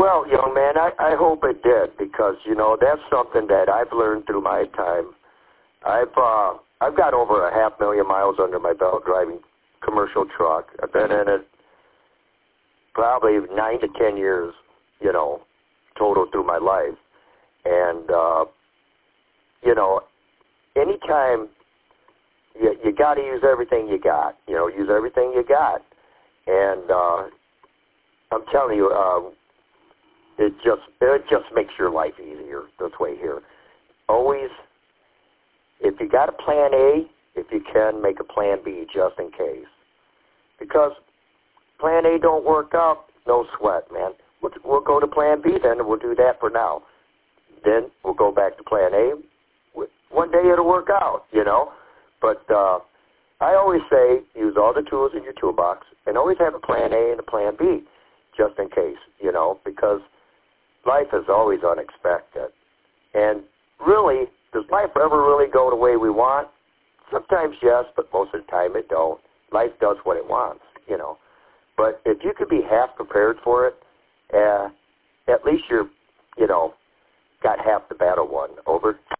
Well, young man, I hope it did, because, you know, that's something that I've learned through my time. I've got over 500,000 miles under my belt driving commercial truck. I've been in it probably 9 to 10 years, you know, total through my life. And, you know, anytime you got to use everything you got, you know, use everything you got. And I'm telling you, it just makes your life easier this way here. Always, if you got a plan A, if you can, make a plan B just in case. Because plan A don't work out, no sweat, man. We'll go to plan B then, and we'll do that for now. Then we'll go back to plan A. One day it'll work out, you know. But I always say use all the tools in your toolbox and always have a plan A and a plan B just in case, you know, because life is always unexpected. And really, does life ever really go the way we want? Sometimes yes, but most of the time it don't. Life does what it wants, you know. But if you could be half prepared for it, at least you're, you know, got half the battle won. Over.